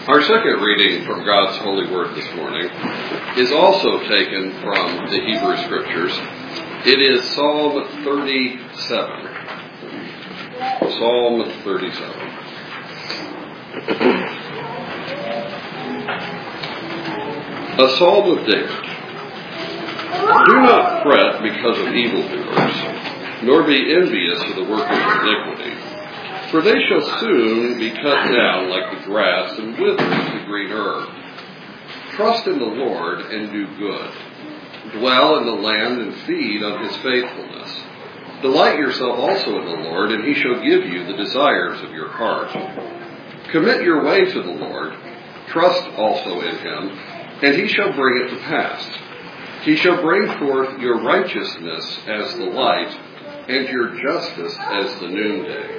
Our second reading from God's holy word this morning is also taken from the Hebrew Scriptures. It is Psalm 37. Psalm 37. A Psalm of David. Do not fret because of evildoers, nor be envious of the workers of iniquity. For they shall soon be cut down like the grass and wither as the green herb. Trust in the Lord and do good. Dwell in the land and feed on his faithfulness. Delight yourself also in the Lord, and he shall give you the desires of your heart. Commit your way to the Lord. Trust also in him, and he shall bring it to pass. He shall bring forth your righteousness as the light, and your justice as the noonday.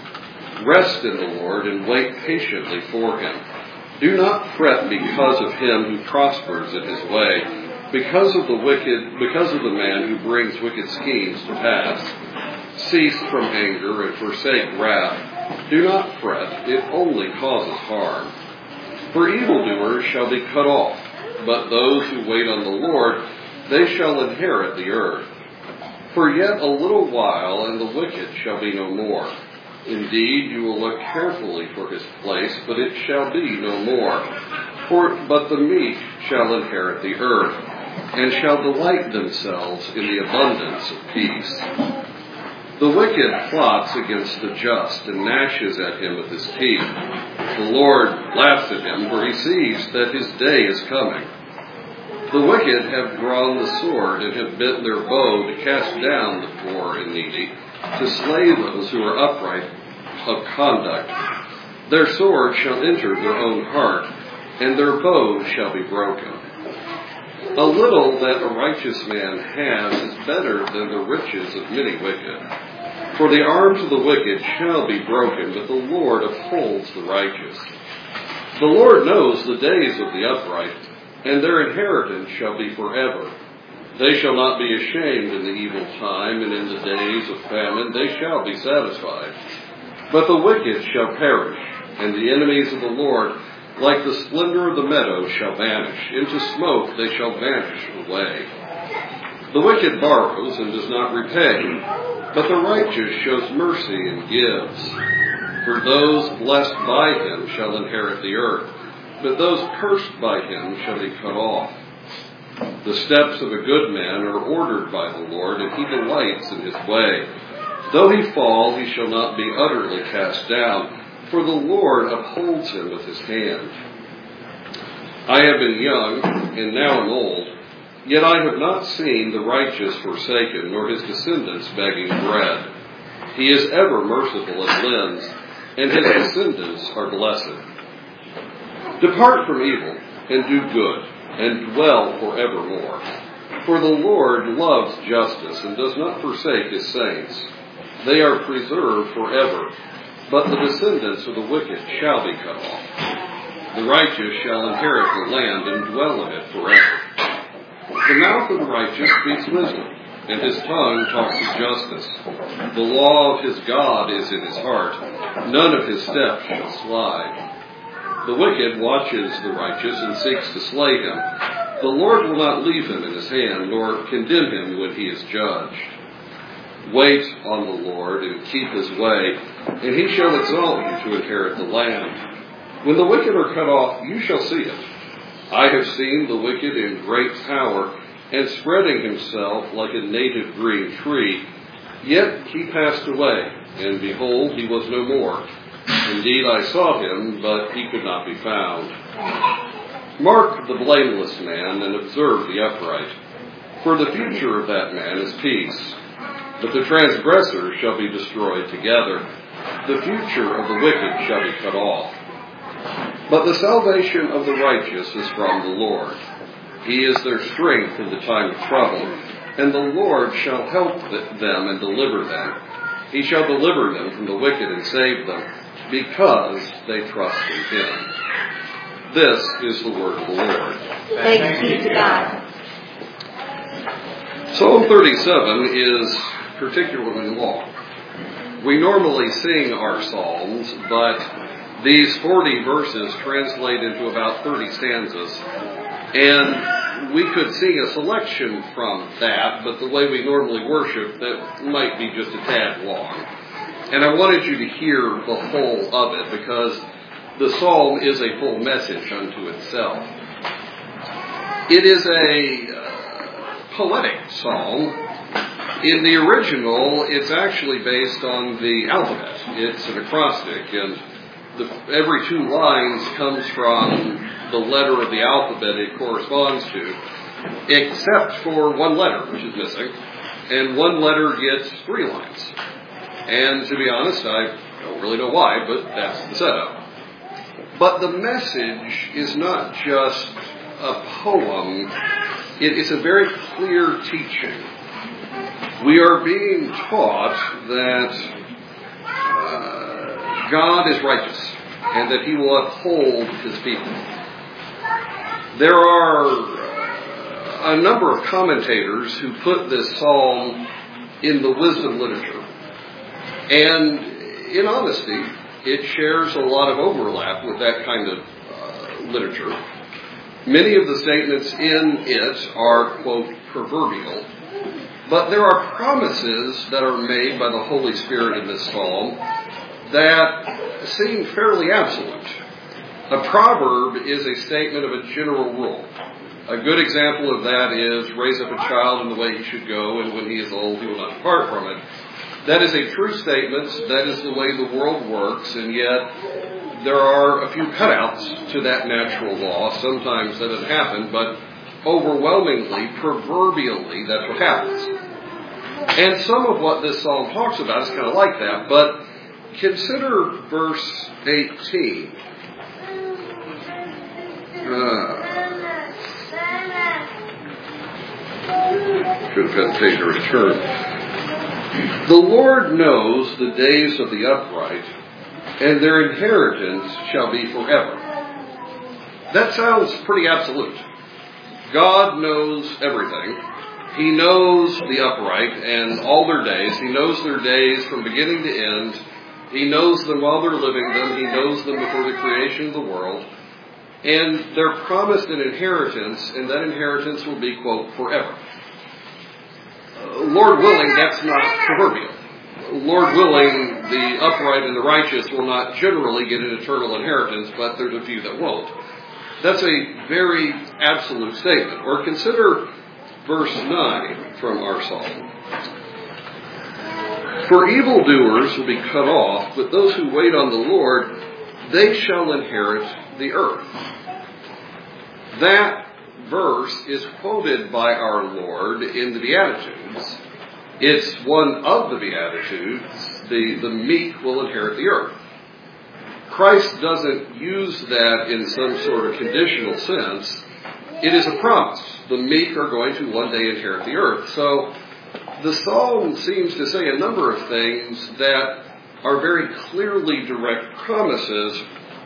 Rest in the Lord and wait patiently for him. Do not fret because of him who prospers in his way, because of the man who brings wicked schemes to pass. Cease from anger and forsake wrath. Do not fret, it only causes harm. For evildoers shall be cut off, but those who wait on the Lord, they shall inherit the earth. For yet a little while, and the wicked shall be no more. Indeed, you will look carefully for his place, but it shall be no more. But the meek shall inherit the earth, and shall delight themselves in the abundance of peace. The wicked plots against the just, and gnashes at him with his teeth. The Lord laughs at him, for he sees that his day is coming. The wicked have drawn the sword, and have bent their bow to cast down the poor and needy, to slay those who are upright of conduct. Their sword shall enter their own heart, and their bow shall be broken. A little that a righteous man has is better than the riches of many wicked. For the arms of the wicked shall be broken, but the Lord upholds the righteous. The Lord knows the days of the upright, and their inheritance shall be forever. They shall not be ashamed in the evil time, and in the days of famine they shall be satisfied. But the wicked shall perish, and the enemies of the Lord, like the splendor of the meadow, shall vanish. Into smoke they shall vanish away. The wicked borrows and does not repay, but the righteous shows mercy and gives. For those blessed by him shall inherit the earth, but those cursed by him shall be cut off. The steps of a good man are ordered by the Lord, and he delights in his way. Though he fall, he shall not be utterly cast down, for the Lord upholds him with his hand. I have been young, and now am old, yet I have not seen the righteous forsaken, nor his descendants begging bread. He is ever merciful and lends, and his descendants are blessed. Depart from evil, and do good, and dwell forevermore. For the Lord loves justice, and does not forsake his saints. They are preserved forever, but the descendants of the wicked shall be cut off. The righteous shall inherit the land, and dwell in it forever. The mouth of the righteous speaks wisdom, and his tongue talks of justice. The law of his God is in his heart. None of his steps shall slide. The wicked watches the righteous and seeks to slay him. The Lord will not leave him in his hand, nor condemn him when he is judged. Wait on the Lord and keep his way, and he shall exalt you to inherit the land. When the wicked are cut off, you shall see it. I have seen the wicked in great power, and spreading himself like a native green tree. Yet he passed away, and behold, he was no more. Indeed, I saw him, but he could not be found. Mark the blameless man, and observe the upright. For the future of that man is peace. But the transgressors shall be destroyed together. The future of the wicked shall be cut off. But the salvation of the righteous is from the Lord. He is their strength in the time of trouble, and the Lord shall help them and deliver them. He shall deliver them from the wicked and save them, because they trust in him. This is the word of the Lord. Thanks be to God. Psalm 37 is particularly long. We normally sing our psalms, but These 40 verses translate into about 30 stanzas, and we could sing a selection from that, but the way we normally worship, that might be just a tad long. And I wanted you to hear the whole of it, because the psalm is a full message unto itself. It is a poetic psalm. In the original, it's actually based on the alphabet. It's an acrostic, and every 2 lines comes from the letter of the alphabet it corresponds to, except for one letter, which is missing, and one letter gets 3 lines. And to be honest, I don't really know why, but that's the setup. But the message is not just a poem, it's a very clear teaching. We are being taught that God is righteous and that He will uphold His people. There are a number of commentators who put this psalm in the wisdom literature. And in honesty, it shares a lot of overlap with that kind of literature. Many of the statements in it are, quote, proverbial. But there are promises that are made by the Holy Spirit in this psalm that seem fairly absolute. A proverb is a statement of a general rule. A good example of that is, raise up a child in the way he should go, and when he is old, he will not depart from it. That is a true statement. That is the way the world works, and yet there are a few cutouts to that natural law. Sometimes that doesn't happen, but overwhelmingly, proverbially, that's what happens. And some of what this psalm talks about is kind of like that, but consider verse 18. Should have had the page already turned. The Lord knows the days of the upright, and their inheritance shall be forever. That sounds pretty absolute. God knows everything. He knows the upright and all their days. He knows their days from beginning to end. He knows them while they're living them. He knows them before the creation of the world. And they're promised an inheritance, and that inheritance will be, quote, forever. Lord willing, that's not proverbial. Lord willing, the upright and the righteous will not generally get an eternal inheritance, but there's a few that won't. That's a very absolute statement. Or consider verse 9 from our psalm. For evildoers will be cut off, but those who wait on the Lord, they shall inherit the earth. That verse is quoted by our Lord in the Beatitudes. It's one of the Beatitudes. The meek will inherit the earth. Christ doesn't use that in some sort of conditional sense. It is a promise. The meek are going to one day inherit the earth. So the psalm seems to say a number of things that are very clearly direct promises.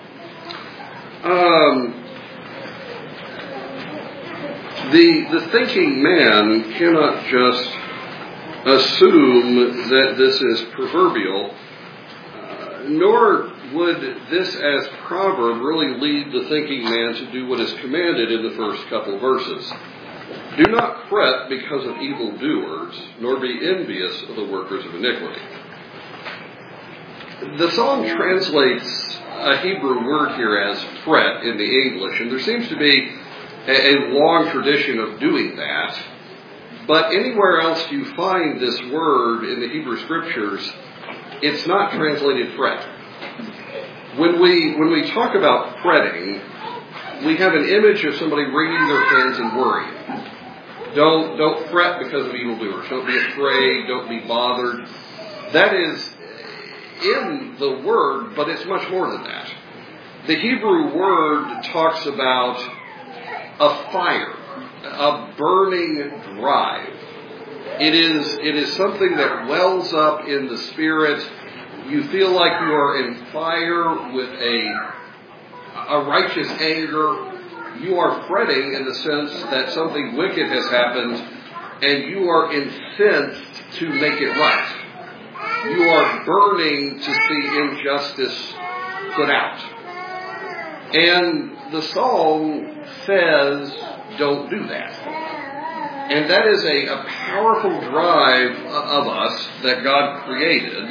The thinking man cannot just assume that this is proverbial, nor would this as proverb really lead the thinking man to do what is commanded in the first couple of verses. Do not fret because of evildoers, nor be envious of the workers of iniquity. The psalm translates a Hebrew word here as fret in the English, and there seems to be a long tradition of doing that. But anywhere else you find this word in the Hebrew Scriptures, it's not translated fret. When we talk about fretting, we have an image of somebody wringing their hands and worrying. Don't fret because of evildoers. Don't be afraid. Don't be bothered. That is in the word, but it's much more than that. The Hebrew word talks about a fire, a burning drive. It is something that wells up in the spirit. You feel like you are in fire with a righteous anger. You are fretting in the sense that something wicked has happened, and you are incensed to make it right. You are burning to see injustice put out. And the psalm says, don't do that. And that is a powerful drive of us that God created.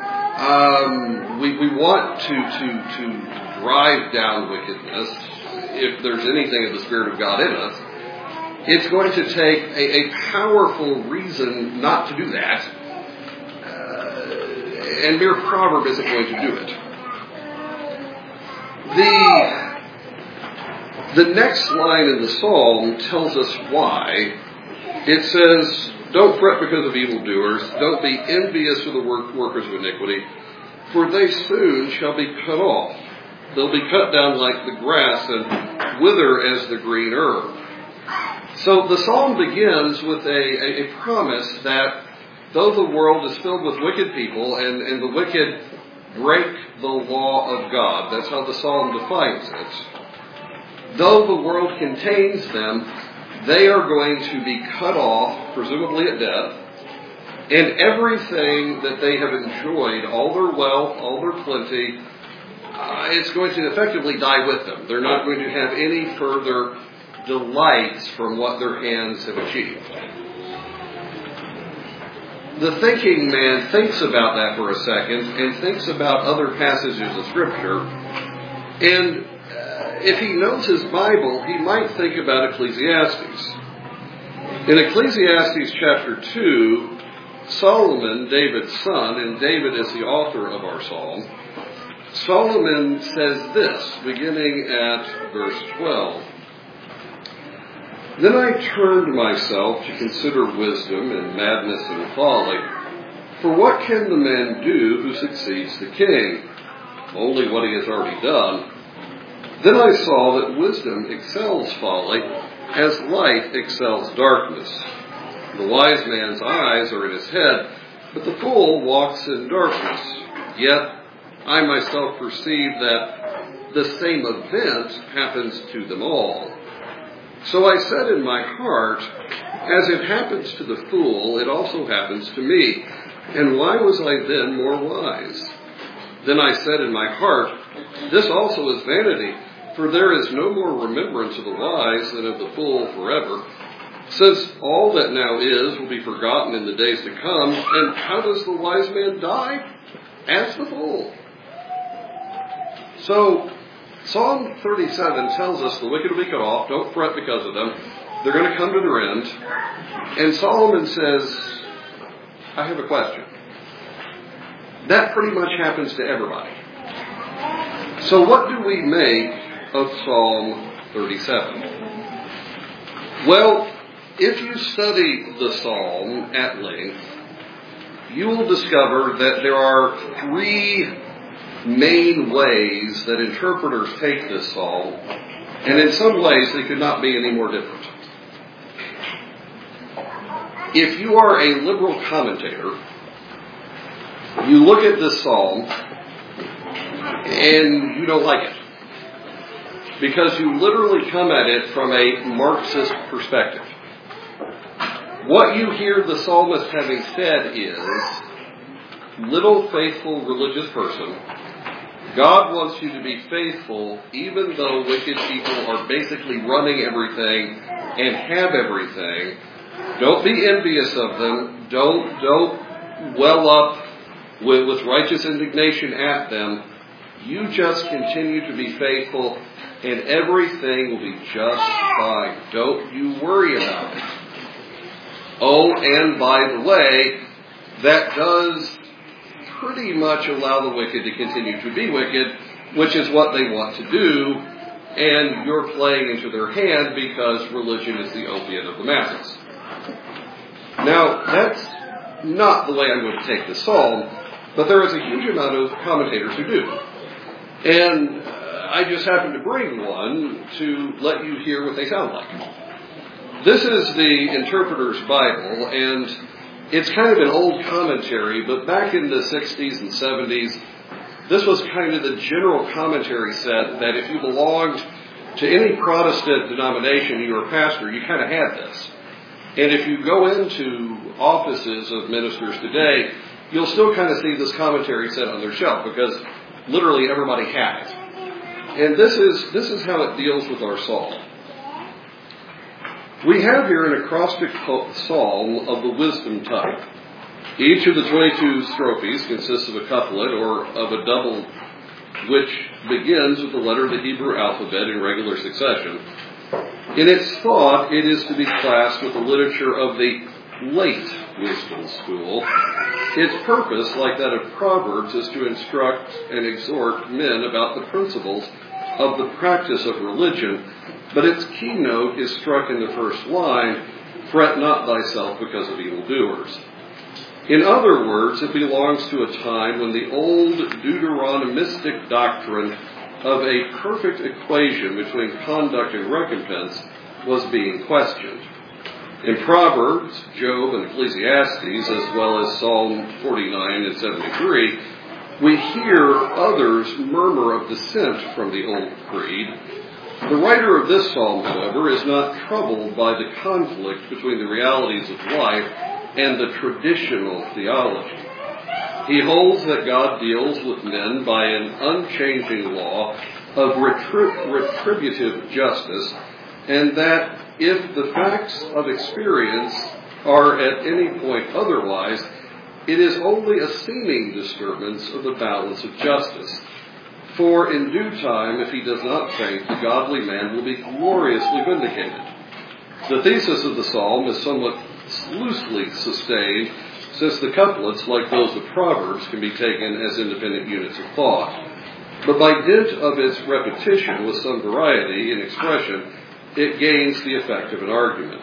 We want to drive down wickedness. If there's anything of the Spirit of God in us, it's going to take a powerful reason not to do that. And mere proverb isn't going to do it. The next line in the psalm tells us why. It says, don't fret because of evildoers. Don't be envious of the workers of iniquity, for they soon shall be cut off. They'll be cut down like the grass and wither as the green herb. So the psalm begins with a promise that though the world is filled with wicked people and the wicked break the law of God, that's how the psalm defines it, though the world contains them, they are going to be cut off, presumably at death, and everything that they have enjoyed, all their wealth, all their plenty, it's going to effectively die with them. They're not going to have any further delights from what their hands have achieved. The thinking man thinks about that for a second and thinks about other passages of Scripture. And if he knows his Bible, he might think about Ecclesiastes. In Ecclesiastes chapter 2, Solomon, David's son, and David is the author of our psalm, Solomon says this, beginning at verse 12. Then I turned myself to consider wisdom and madness and folly. For what can the man do who succeeds the king? Only what he has already done. Then I saw that wisdom excels folly, as light excels darkness. The wise man's eyes are in his head, but the fool walks in darkness. Yet I myself perceive that the same event happens to them all. So I said in my heart, as it happens to the fool, it also happens to me. And why was I then more wise? Then I said in my heart, this also is vanity, for there is no more remembrance of the wise than of the fool forever. Since all that now is will be forgotten in the days to come, and how does the wise man die? As the fool. So, Psalm 37 tells us the wicked will be cut off. Don't fret because of them. They're going to come to their end. And Solomon says, I have a question. That pretty much happens to everybody. So what do we make of Psalm 37? Well, if you study the Psalm at length, you will discover that there are three main ways that interpreters take this psalm, and in some ways they could not be any more different. If you are a liberal commentator, you look at this psalm and you don't like it, because you literally come at it from a Marxist perspective. What you hear the psalmist having said is, little faithful religious person, God wants you to be faithful even though wicked people are basically running everything and have everything. Don't be envious of them. Don't well up with righteous indignation at them. You just continue to be faithful and everything will be just fine. Don't you worry about it. Oh, and by the way, that does pretty much allow the wicked to continue to be wicked, which is what they want to do, and you're playing into their hand because religion is the opiate of the masses. Now, that's not the way I'm going to take the psalm, but there is a huge amount of commentators who do. And I just happened to bring one to let you hear what they sound like. This is the Interpreter's Bible, and it's kind of an old commentary, but back in the 60s and 70s, this was kind of the general commentary set that if you belonged to any Protestant denomination, you were a pastor, you kind of had this. And if you go into offices of ministers today, you'll still kind of see this commentary set on their shelf, because literally everybody had it. And this is how it deals with our psalm. We have here an acrostic psalm of the wisdom type. Each of the 22 strophes consists of a couplet or of a double which begins with the letter of the Hebrew alphabet in regular succession. In its thought, it is to be classed with the literature of the late wisdom school. Its purpose, like that of Proverbs, is to instruct and exhort men about the principles of the practice of religion, but its keynote is struck in the first line, "Fret not thyself because of evildoers." In other words, it belongs to a time when the old Deuteronomistic doctrine of a perfect equation between conduct and recompense was being questioned. In Proverbs, Job, and Ecclesiastes, as well as Psalm 49 and 73, we hear others murmur of dissent from the old creed. The writer of this psalm, however, is not troubled by the conflict between the realities of life and the traditional theology. He holds that God deals with men by an unchanging law of retributive justice, and that if the facts of experience are at any point otherwise, it is only a seeming disturbance of the balance of justice. For in due time, if he does not faint, the godly man will be gloriously vindicated. The thesis of the psalm is somewhat loosely sustained, since the couplets, like those of Proverbs, can be taken as independent units of thought. But by dint of its repetition with some variety in expression, it gains the effect of an argument.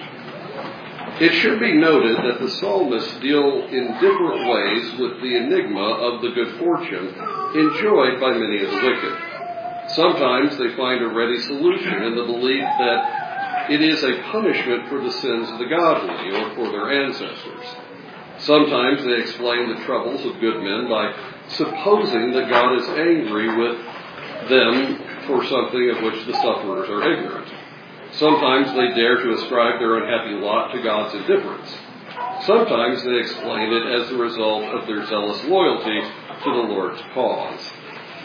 It should be noted that the psalmists deal in different ways with the enigma of the good fortune enjoyed by many of the wicked. Sometimes they find a ready solution in the belief that it is a punishment for the sins of the godly or for their ancestors. Sometimes they explain the troubles of good men by supposing that God is angry with them for something of which the sufferers are ignorant. Sometimes they dare to ascribe their unhappy lot to God's indifference. Sometimes they explain it as the result of their zealous loyalty to the Lord's cause.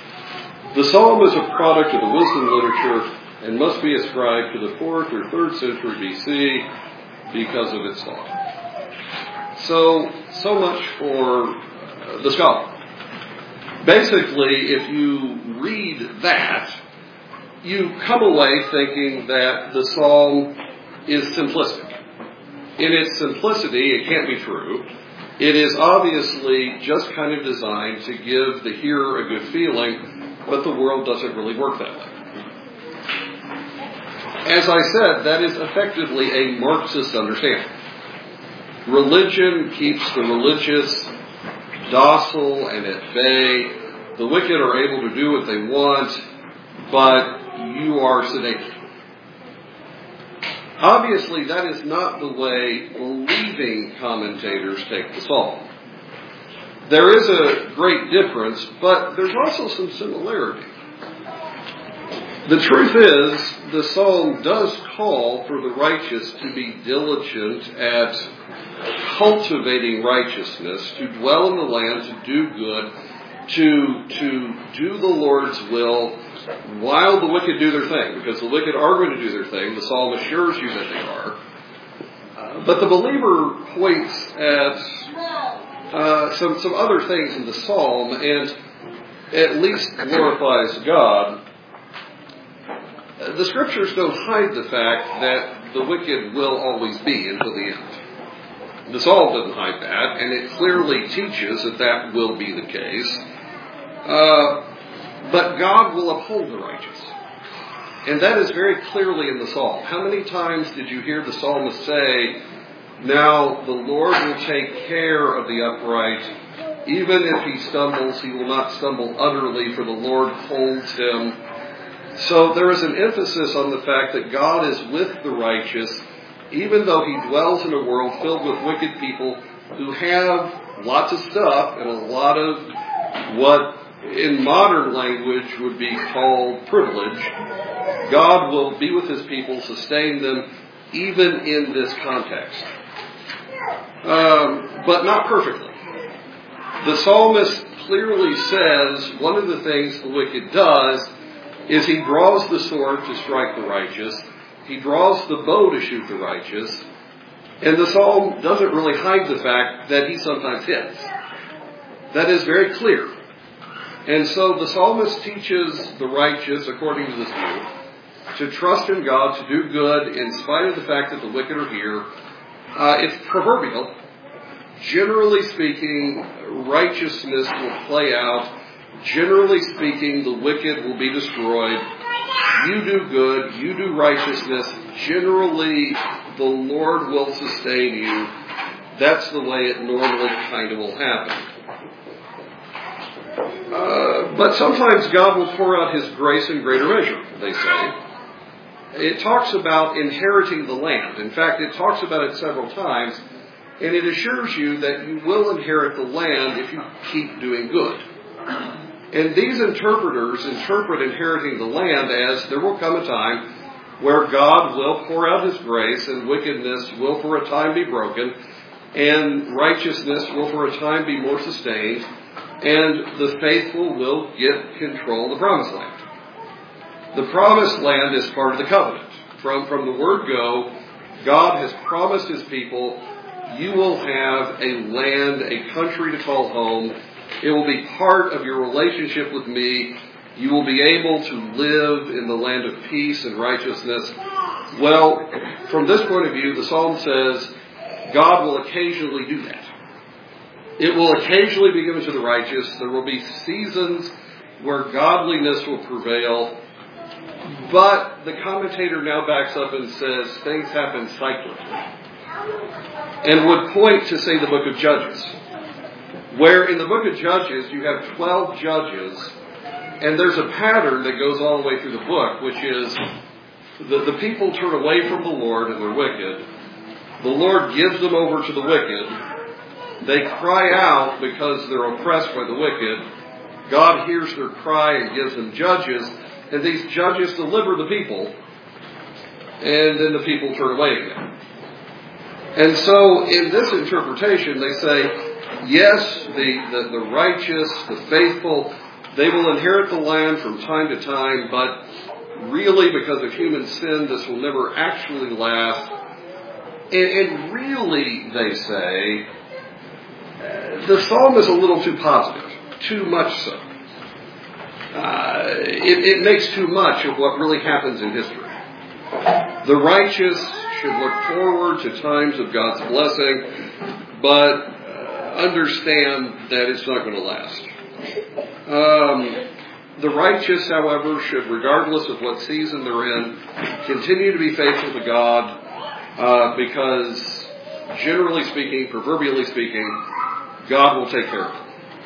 The psalm is a product of the wisdom literature and must be ascribed to the 4th or 3rd century BC because of its thought. So much for the scholar. Basically, if you read that, you come away thinking that the psalm is simplistic. In its simplicity, it can't be true. It is obviously just kind of designed to give the hearer a good feeling, but the world doesn't really work that way. As I said, that is effectively a Marxist understanding. Religion keeps the religious docile and at bay. The wicked are able to do what they want, but you are sedated. Obviously, that is not the way believing commentators take the psalm. There is a great difference, but there's also some similarity. The truth is, the psalm does call for the righteous to be diligent at cultivating righteousness, to dwell in the land, to do good, to do the Lord's will, while the wicked do their thing, because the wicked are going to do their thing. The psalm assures you that they are. But the believer points at some other things in the psalm and at least glorifies God. The scriptures don't hide the fact that the wicked will always be until the end. The psalm doesn't hide that, and it clearly teaches that that will be the case. But God will uphold the righteous. And that is very clearly in the psalm. How many times did you hear the psalmist say, "Now the Lord will take care of the upright. Even if he stumbles, he will not stumble utterly, for the Lord holds him." So there is an emphasis on the fact that God is with the righteous, even though he dwells in a world filled with wicked people who have lots of stuff and a lot of what in modern language would be called privilege. God will be with his people, sustain them, even in this context. But not perfectly. The psalmist clearly says one of the things the wicked does is he draws the sword to strike the righteous. He draws the bow to shoot the righteous. And the psalm doesn't really hide the fact that he sometimes hits. That is very clear. And so the psalmist teaches the righteous, according to this view, to trust in God, to do good in spite of the fact that the wicked are here. It's proverbial. Generally speaking, righteousness will play out. Generally speaking, the wicked will be destroyed. You do good, you do righteousness. Generally, the Lord will sustain you. That's the way it normally kind of will happen. But sometimes God will pour out His grace in greater measure, they say. It talks about inheriting the land. In fact, it talks about it several times, and it assures you that you will inherit the land if you keep doing good. And these interpreters interpret inheriting the land as there will come a time where God will pour out His grace and wickedness will for a time be broken and righteousness will for a time be more sustained and the faithful will get control of the promised land. The promised land is part of the covenant. From the word go, God has promised His people, you will have a land, a country to call home. It will be part of your relationship with me. You will be able to live in the land of peace and righteousness. Well, from this point of view, the psalm says God will occasionally do that. It will occasionally be given to the righteous. There will be seasons where godliness will prevail. But the commentator now backs up and says things happen cyclically. And would point to, say, the book of Judges, where in the book of Judges you have 12 judges, and there's a pattern that goes all the way through the book, which is the people turn away from the Lord and they're wicked. The Lord gives them over to the wicked. They cry out because they're oppressed by the wicked. God hears their cry and gives them judges, and these judges deliver the people, and then the people turn away again. And so in this interpretation, they say, yes, the righteous, the faithful, they will inherit the land from time to time, but really because of human sin, this will never actually last. And really, they say, the psalm is a little too positive, too much so. It makes too much of what really happens in history. The righteous should look forward to times of God's blessing, but understand that it's not going to last. The righteous, however, should, regardless of what season they're in, continue to be faithful to God, because generally speaking, proverbially speaking, God will take care of them.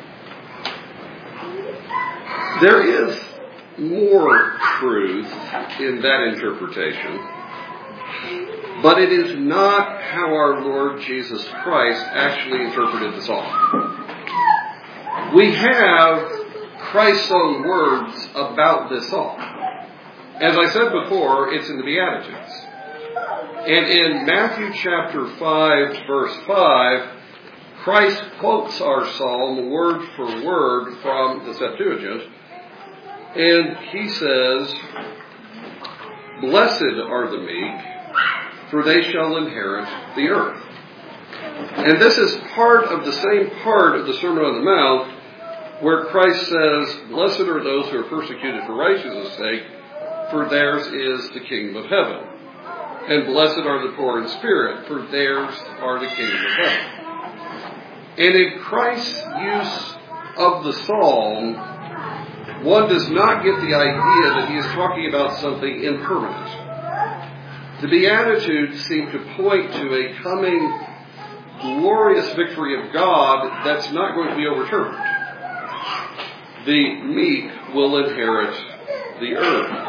There is more truth in that interpretation, but it is not how our Lord Jesus Christ actually interpreted the psalm. We have Christ's own words about this psalm. As I said before, it's in the Beatitudes. And in Matthew chapter 5, verse 5, Christ quotes our psalm word for word from the Septuagint. And he says, "Blessed are the meek, for they shall inherit the earth." And this is part of the same part of the Sermon on the Mount where Christ says, "Blessed are those who are persecuted for righteousness' sake, for theirs is the kingdom of heaven. And blessed are the poor in spirit, for theirs are the kingdom of heaven." And in Christ's use of the psalm, one does not get the idea that he is talking about something impermanent. The Beatitudes seem to point to a coming glorious victory of God that's not going to be overturned. The meek will inherit the earth.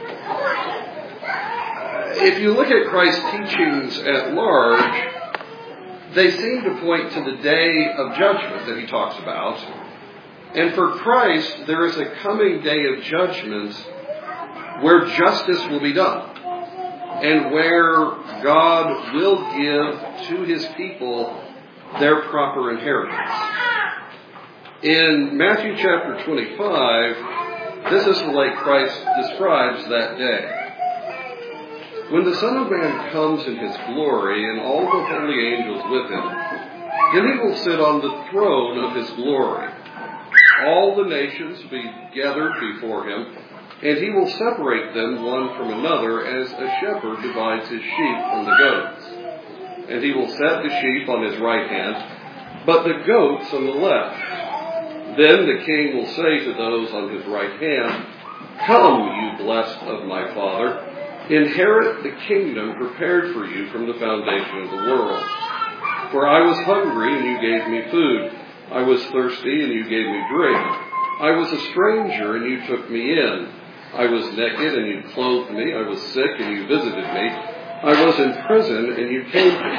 If you look at Christ's teachings at large, they seem to point to the day of judgment that he talks about. And for Christ, there is a coming day of judgment where justice will be done and where God will give to his people their proper inheritance. In Matthew chapter 25, this is the way Christ describes that day. When the Son of Man comes in his glory and all the holy angels with him, then he will sit on the throne of his glory. All the nations will be gathered before him, and he will separate them one from another as a shepherd divides his sheep from the goats. And he will set the sheep on his right hand, but the goats on the left. Then the king will say to those on his right hand, "Come, you blessed of my Father, inherit the kingdom prepared for you from the foundation of the world. For I was hungry, and you gave me food. I was thirsty, and you gave me drink. I was a stranger, and you took me in. I was naked, and you clothed me. I was sick, and you visited me. I was in prison, and you came to me."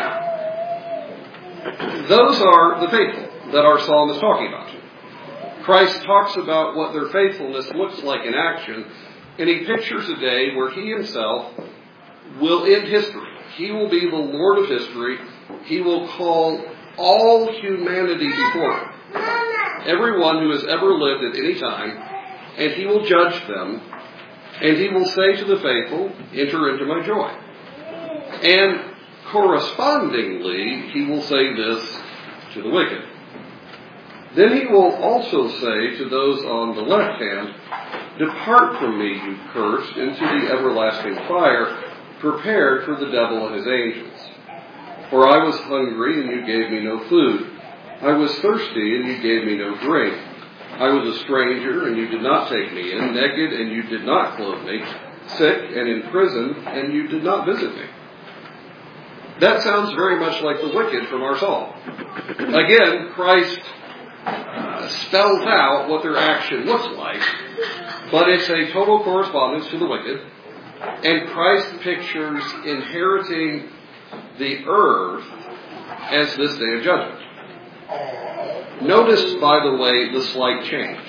Those are the faithful that our psalm is talking about. Christ talks about what their faithfulness looks like in action, and he pictures a day where he himself will end history. He will be the Lord of history. He will call all humanity before him, everyone who has ever lived at any time, and he will judge them, and he will say to the faithful, "Enter into my joy." And correspondingly, he will say this to the wicked. Then he will also say to those on the left hand, "Depart from me, you cursed, into the everlasting fire, prepared for the devil and his angels. For I was hungry, and you gave me no food. I was thirsty, and you gave me no drink. I was a stranger, and you did not take me in, naked, and you did not clothe me, sick and in prison, and you did not visit me." That sounds very much like the wicked from our psalm. Again, Christ spells out what their action looks like, but it's a total correspondence to the wicked. And Christ pictures inheriting the earth as this day of judgment. Notice, by the way, the slight change.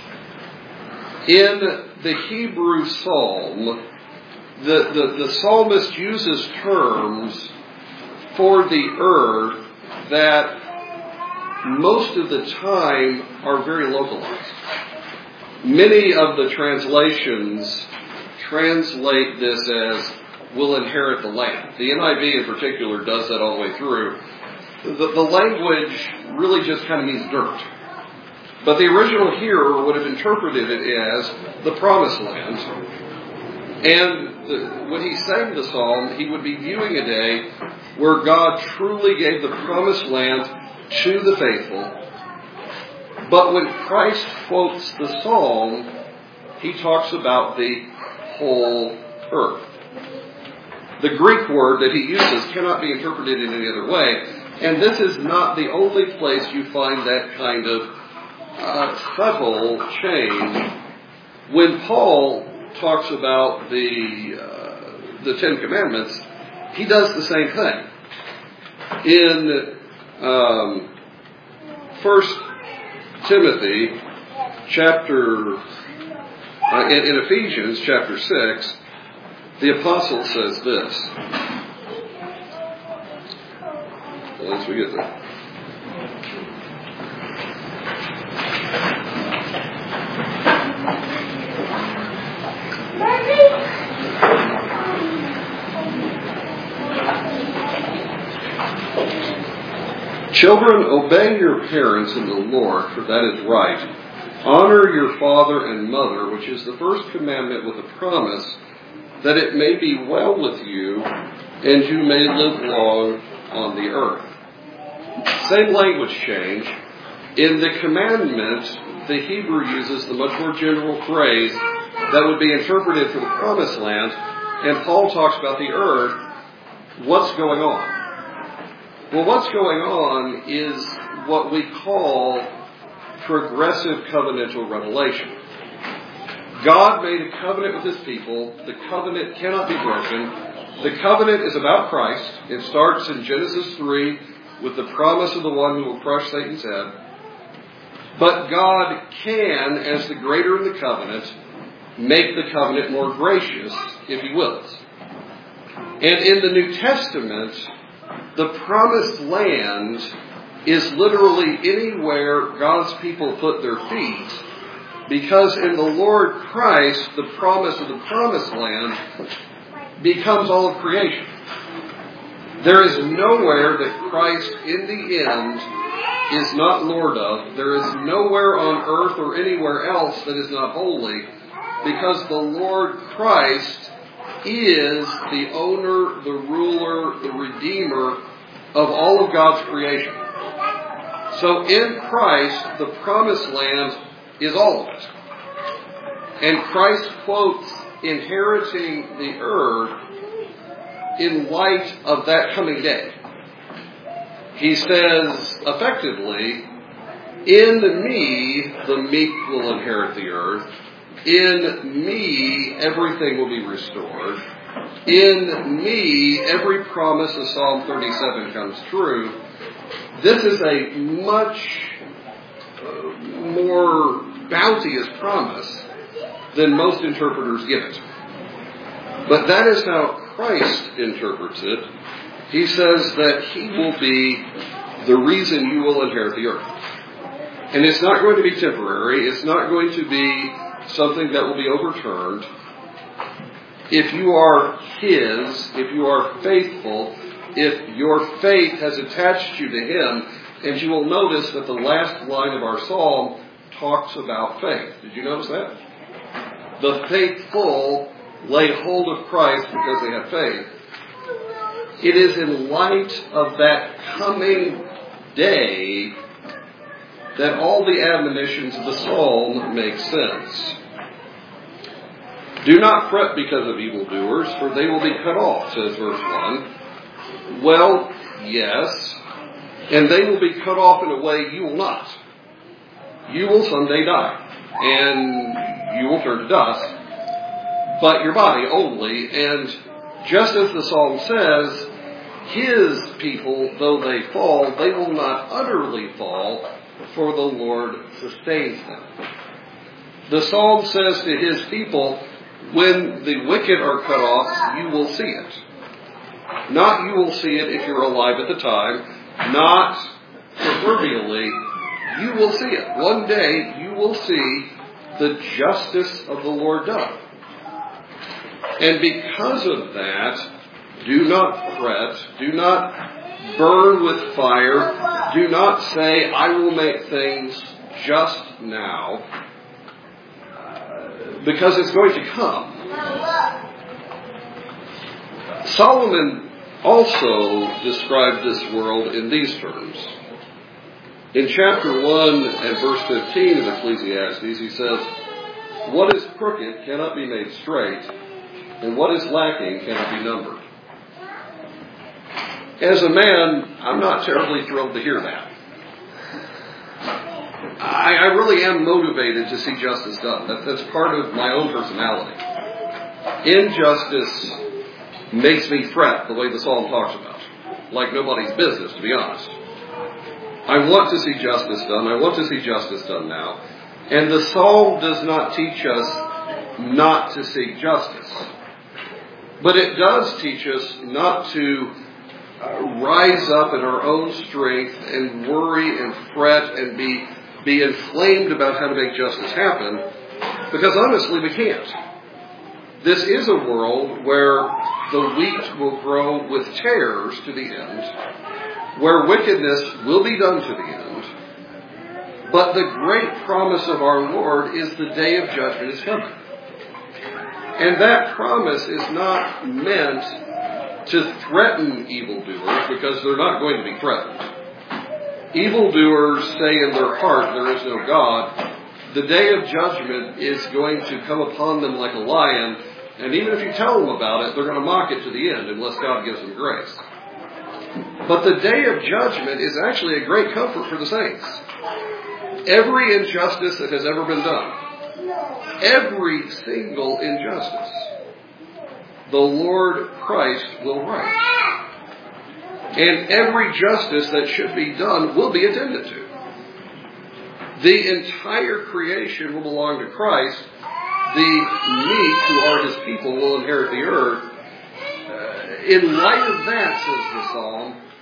In the Hebrew psalm, the psalmist uses terms for the earth that most of the time are very localized. Many of the translations translate this as "will inherit the land." The NIV in particular does that all the way through. The language really just kind of means dirt. But the original hearer would have interpreted it as the promised land. And when he sang the psalm, he would be viewing a day where God truly gave the promised land to the faithful. But when Christ quotes the psalm, he talks about the whole earth. The Greek word that he uses cannot be interpreted in any other way, and this is not the only place you find that kind of subtle change. When Paul talks about the Ten Commandments, he does the same thing. In 1 Timothy chapter, in Ephesians chapter 6, the apostle says this. Once we get there. Children, obey your parents in the Lord, for that is right. Honor your father and mother, which is the first commandment with a promise, that it may be well with you, and you may live long on the earth. Same language change. In the commandment, the Hebrew uses the much more general phrase that would be interpreted for the promised land, and Paul talks about the earth. What's going on? Well, what's going on is what we call progressive covenantal revelation. God made a covenant with his people. The covenant cannot be broken. The covenant is about Christ. It starts in Genesis 3 with the promise of the one who will crush Satan's head. But God can, as the greater in the covenant, make the covenant more gracious if he wills. And in the New Testament, the promised land is literally anywhere God's people put their feet, because in the Lord Christ, the promise of the promised land becomes all of creation. There is nowhere that Christ in the end is not Lord of. There is nowhere on earth or anywhere else that is not holy, because the Lord Christ is the owner, the ruler, the redeemer of all of God's creation. So in Christ, the promised land is all of it. And Christ quotes inheriting the earth in light of that coming day. He says, effectively, in me, the meek will inherit the earth. In me, everything will be restored. In me, every promise of Psalm 37 comes true. This is a much more bounteous promise than most interpreters give it. But that is how Christ interprets it. He says that He will be the reason you will inherit the earth. And it's not going to be temporary. It's not going to be something that will be overturned. If you are His, if you are faithful, if your faith has attached you to Him, and you will notice that the last line of our psalm talks about faith. Did you notice that? The faithful lay hold of Christ because they have faith. It is in light of that coming day that all the admonitions of the psalm make sense. Do not fret because of evildoers, for they will be cut off, says verse 1. Well, yes, and they will be cut off in a way you will not. You will someday die, and you will turn to dust, but your body only. And just as the psalm says, His people, though they fall, they will not utterly fall, for the Lord sustains them. The psalm says to His people, when the wicked are cut off, you will see it. Not you will see it if you're alive at the time, not proverbially, you will see it. One day you will see the justice of the Lord done. And because of that, do not fret, do not burn with fire, do not say, I will make things just now, because it's going to come. Solomon also described this world in these terms. In chapter 1 and verse 15 of Ecclesiastes, he says, what is crooked cannot be made straight, and what is lacking cannot be numbered. As a man, I'm not terribly thrilled to hear that. I really am motivated to see justice done. That's part of my own personality. Injustice makes me fret the way the psalm talks about. Like nobody's business, to be honest. I want to see justice done. I want to see justice done now. And the psalm does not teach us not to seek justice. But it does teach us not to rise up in our own strength and worry and fret and be inflamed about how to make justice happen, because honestly we can't. This is a world where the wheat will grow with tares to the end, where wickedness will be done to the end, but the great promise of our Lord is the day of judgment is coming. And that promise is not meant to threaten evildoers, because they're not going to be threatened. Evildoers say in their heart, there is no God. The day of judgment is going to come upon them like a lion, and even if you tell them about it, they're going to mock it to the end unless God gives them grace. But the day of judgment is actually a great comfort for the saints. Every injustice that has ever been done, every single injustice, the Lord Christ will right. And every justice that should be done will be attended to. The entire creation will belong to Christ. The meek, who are His people, will inherit the earth. In light of that, says the psalm,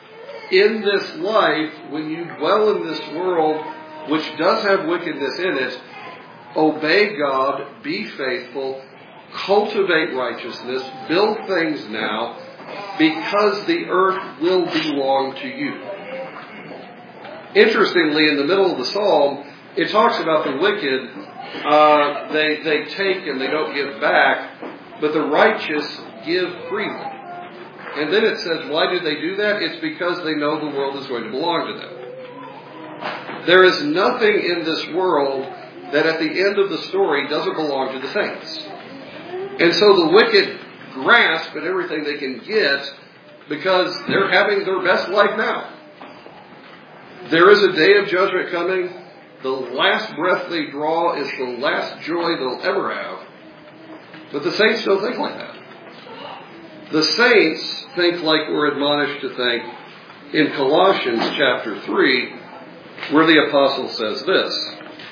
in this life, when you dwell in this world, which does have wickedness in it, obey God, be faithful, cultivate righteousness, build things now, because the earth will belong to you. Interestingly, in the middle of the psalm, it talks about the wicked. They take and they don't give back, but the righteous give freely. And then it says, why do they do that? It's because they know the world is going to belong to them. There is nothing in this world that at the end of the story doesn't belong to the saints. And so the wicked grasp at everything they can get because they're having their best life now. There is a day of judgment coming. The last breath they draw is the last joy they'll ever have. But the saints don't think like that. The saints think like we're admonished to think in Colossians chapter 3, where the apostle says this.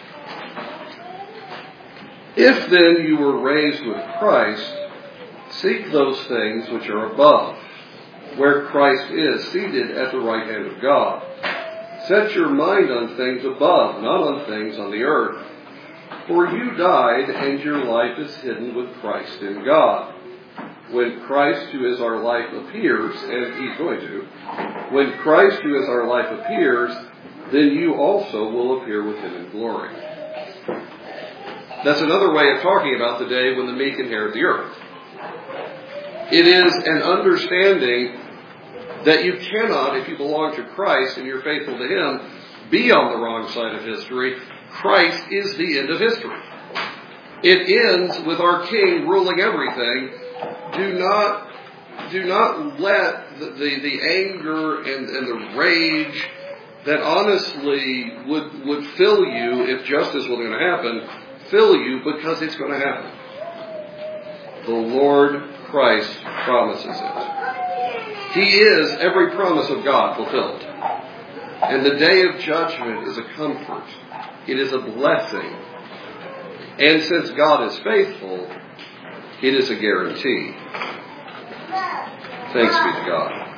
If then you were raised with Christ, seek those things which are above, where Christ is seated at the right hand of God. Set your mind on things above, not on things on the earth. For you died, and your life is hidden with Christ in God. When Christ, who is our life, appears, and He's going to, when Christ, who is our life, appears, then you also will appear with Him in glory. That's another way of talking about the day when the meek inherit the earth. It is an understanding that you cannot, if you belong to Christ and you're faithful to Him, be on the wrong side of history. Christ is the end of history. It ends with our King ruling everything. Do not let the anger and the rage that honestly would fill you if justice was going to happen, fill you, because it's going to happen. The Lord Christ promises it. He is every promise of God fulfilled. And the day of judgment is a comfort. It is a blessing. And since God is faithful, it is a guarantee. Thanks be to God.